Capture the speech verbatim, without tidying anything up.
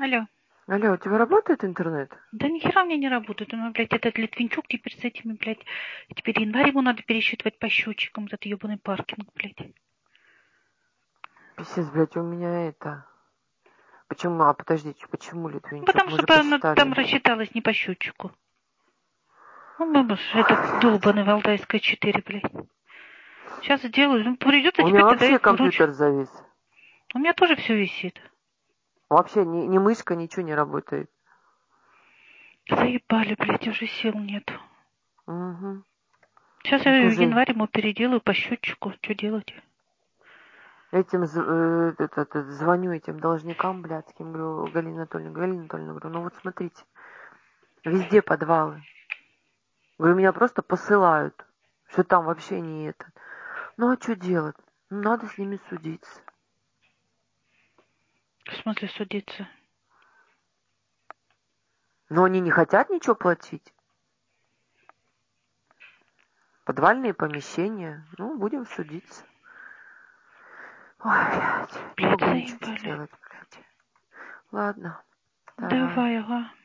Алло. Алло, у тебя работает интернет? Да ни хера у меня не работает. У меня, блядь, этот Литвинчук теперь с этими, блядь, теперь январь ему надо пересчитывать по счетчикам, этот ебаный паркинг, блядь. Писец, блядь, у меня это... Почему? А, подождите, почему Ну, Литвинчук? потому Мы что же она там посчитали. рассчиталась не по счетчику. Ну, мама, этот долбаный Валдайская четыре, блядь. Сейчас сделаю. Ну, придется У меня теперь тогда вообще их вручь. компьютер завис. У меня тоже все висит. Вообще ни, ни мышка, ничего не работает. Заебали, блядь, уже сил нет. Угу. Сейчас я Это в же январь ему переделаю по счетчику. Что делать? этим з- э, этот, этот, звоню этим должникам блядским, говорю, Галина Анатольевна, Галина Анатольевна, говорю, ну вот смотрите, везде подвалы. Говорю, меня просто посылают, что там вообще не это. Ну а что делать? Ну, надо с ними судиться. В смысле судиться? Но они не хотят ничего платить. Подвальные помещения. Ну, будем судиться. Ой, блядь, не Блядь, могу ничего заебали. сделать, блядь. Ладно, давай. Давай, ага.